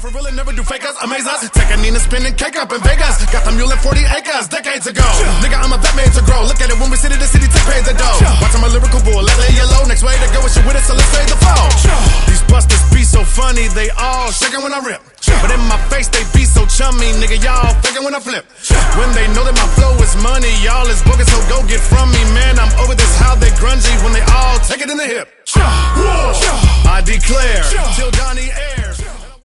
for real and never do fake us, amaze us. Take a Nina spinning cake up in Vegas. Got the mule in 40 acres, decades ago. Nigga, I'm a vet made to grow. Look at it when we sit in the city, take pay the dough. Watching my lyrical bull, let lay yellow. Next way to go is you with it, so let's say the fall. These busters be so funny, they all shaking when I rip. But in my face, they be so chummy, nigga, y'all faking when I flip. When they know that my flow is money, y'all is bogus, so go get from